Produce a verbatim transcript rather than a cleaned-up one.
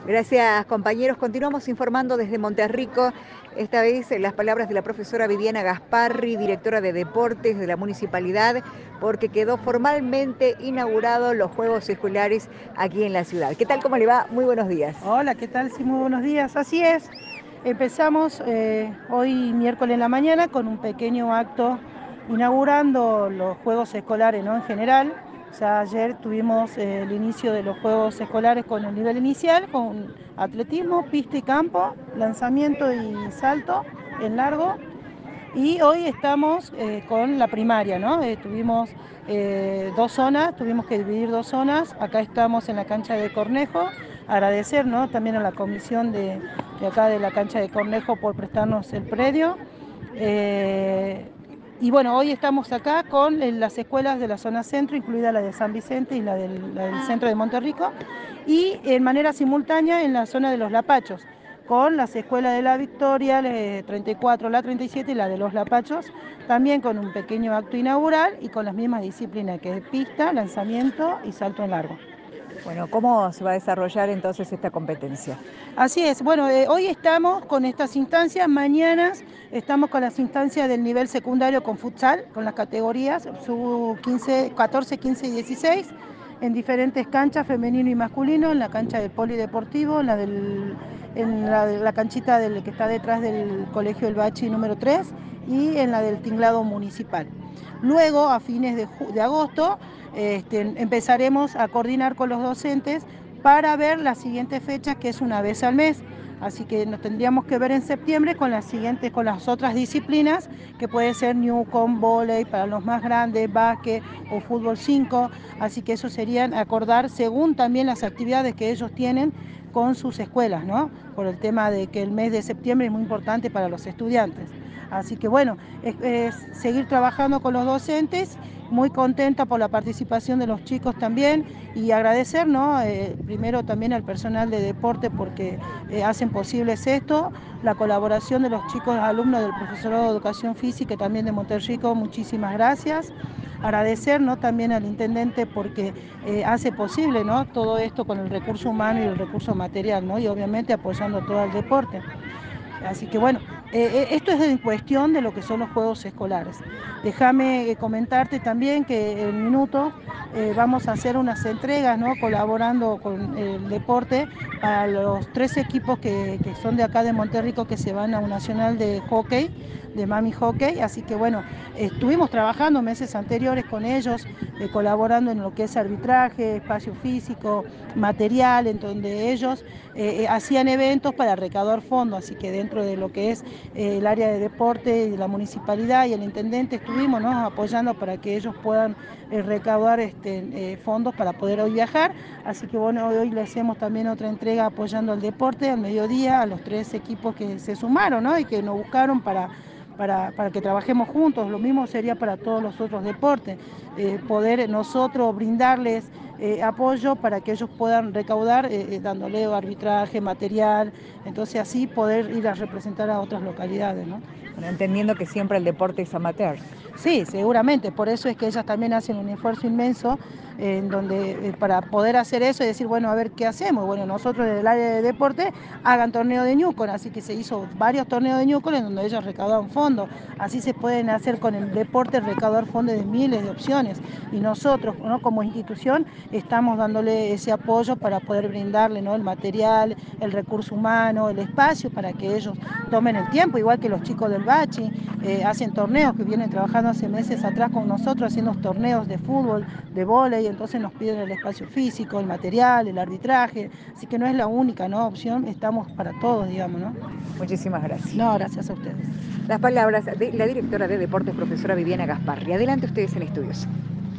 Gracias, compañeros. Continuamos informando desde Monterrico. Esta vez eh, las palabras de la profesora Viviana Gasparri, directora de Deportes de la municipalidad, porque quedó formalmente inaugurado los Juegos Escolares aquí en la ciudad. ¿Qué tal? ¿Cómo le va? Muy buenos días. Hola, ¿qué tal? Sí, muy buenos días. Así es, empezamos eh, hoy miércoles en la mañana con un pequeño acto inaugurando los Juegos Escolares, ¿no? En general, ya ayer tuvimos eh, el inicio de los Juegos Escolares con el nivel inicial, con atletismo, pista y campo, lanzamiento y salto en largo. Y hoy estamos eh, con la primaria, ¿no? Eh, tuvimos eh, dos zonas, tuvimos que dividir dos zonas. Acá estamos en la cancha de Cornejo. Agradecer, ¿no?, también a la comisión de, de acá de la cancha de Cornejo por prestarnos el predio. Eh, y bueno, hoy estamos acá con eh, las escuelas de la zona centro, incluida la de San Vicente y la del, la del centro de Monterrico, y en manera simultánea en la zona de los Lapachos, con las escuelas de la Victoria, la treinta y cuatro, la treinta y siete y la de los Lapachos, también con un pequeño acto inaugural y con las mismas disciplinas que es pista, lanzamiento y salto en largo. Bueno, ¿cómo se va a desarrollar entonces esta competencia? Así es, bueno, eh, hoy estamos con estas instancias, mañana estamos con las instancias del nivel secundario con futsal, con las categorías sub quince, catorce, quince y dieciséis, en diferentes canchas, femenino y masculino, en la cancha del polideportivo, en la, del, en la, la canchita del, que está detrás del Colegio El Bachi número tres y en la del tinglado municipal. Luego, a fines de, de agosto, este, empezaremos a coordinar con los docentes para ver las siguientes fechas, que es una vez al mes. Así que nos tendríamos que ver en septiembre con las siguientes, con las otras disciplinas, que puede ser Newcom, volei para los más grandes, básquet o fútbol cinco. Así que eso serían acordar según también las actividades que ellos tienen con sus escuelas, ¿no? Por el tema de que el mes de septiembre es muy importante para los estudiantes. Así que bueno, es, es seguir trabajando con los docentes, muy contenta por la participación de los chicos también y agradecer, ¿no? Eh, primero también al personal de deporte porque eh, hacen posibles esto, la colaboración de los chicos alumnos del profesorado de educación física y también de Monterrico, muchísimas gracias. Agradecer, ¿no?, también al intendente porque eh, hace posible, ¿no?, todo esto con el recurso humano y el recurso material, ¿no?, y obviamente apoyando todo el deporte. Así que bueno, eh, esto es en cuestión de lo que son los juegos escolares. Déjame eh, comentarte también que en minutos eh, vamos a hacer unas entregas, ¿no?, colaborando con el deporte para los tres equipos que, que son de acá de Monterrico que se van a un nacional de hockey, de Mami Hockey. Así que bueno, estuvimos trabajando meses anteriores con ellos, eh, colaborando en lo que es arbitraje, espacio físico, material, en donde ellos eh, eh, hacían eventos para recaudar fondos. Así que dentro de lo que es eh, el área de deporte de la municipalidad y el intendente estuvimos, ¿no?, apoyando para que ellos puedan eh, recaudar este, eh, fondos para poder hoy viajar. Así que bueno, hoy le hacemos también otra entrega apoyando al deporte al mediodía a los tres equipos que se sumaron, ¿no?, y que nos buscaron para Para, para que trabajemos juntos. Lo mismo sería para todos los otros deportes, eh, poder nosotros brindarles eh, apoyo para que ellos puedan recaudar, eh, dándole arbitraje, material, entonces así poder ir a representar a otras localidades, ¿no? Bueno, entendiendo que siempre el deporte es amateur. Sí, seguramente, por eso es que ellas también hacen un esfuerzo inmenso eh, en donde, eh, para poder hacer eso y decir, bueno, a ver qué hacemos. Bueno, nosotros en el área de deporte hagan torneo de Newcon, así que se hizo varios torneos de Newcon en donde ellos recaudaron fondos. Así se pueden hacer con el deporte, recaudar fondos de miles de opciones. Y nosotros, ¿no?, como institución, estamos dándole ese apoyo para poder brindarle, ¿no?, el material, el recurso humano, el espacio para que ellos tomen el tiempo, igual que los chicos del Bachi, eh, hacen torneos que vienen trabajando hace meses atrás con nosotros, haciendo torneos de fútbol, de vóley, entonces nos piden el espacio físico, el material, el arbitraje, así que no es la única, ¿no?, opción, estamos para todos, digamos, ¿no? Muchísimas gracias. No, gracias a ustedes. Las palabras de la directora de Deportes, profesora Viviana Gasparri. Adelante ustedes en estudios.